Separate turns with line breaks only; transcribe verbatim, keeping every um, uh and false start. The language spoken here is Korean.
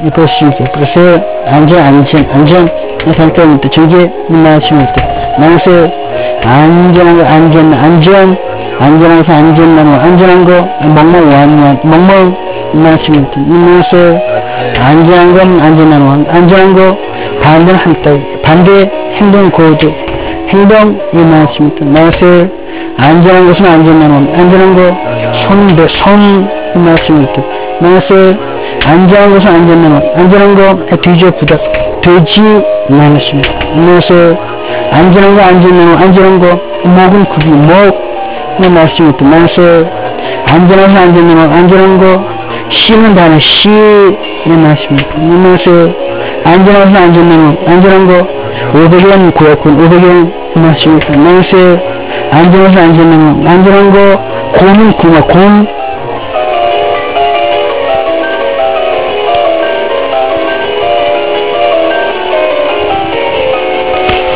이것이죠. 그래서 안전, 안전, 안전 살펴볼 때 저게 말씀할 때 나서 안전한 거, 안전, 안전, 안전한 거, 안전한 거, 안전한 거, 멍멍 완전, 멍멍 말씀할 때 나서 안전한 건 안전한 거, 안전한 거 반대는 한다. 반대 행동 고도 행동 이 말씀할 때 나서 안전한 것은 안전한 거, 안전한 거 손, 손 이 말씀할 때 나서 안전한 것은 안전한 거, 안전한 거 뒤져 부닥 되지 말았습니다. 그래서 안전한 거, 안전한 거, 안전한 거 목은 굽이 목이 말씀했다. 그래서 안전한 거, 안전한 거, 안전한 거 씨는 단어 씨의 말씀입니다. 그래서 안전한 거, 안전한 거, 안전한 거 오백 원 구했군, 오백 원 말씀입니다. 그래서 안전한 거, 안전한 거, 안전한 거 곰은 구마 곰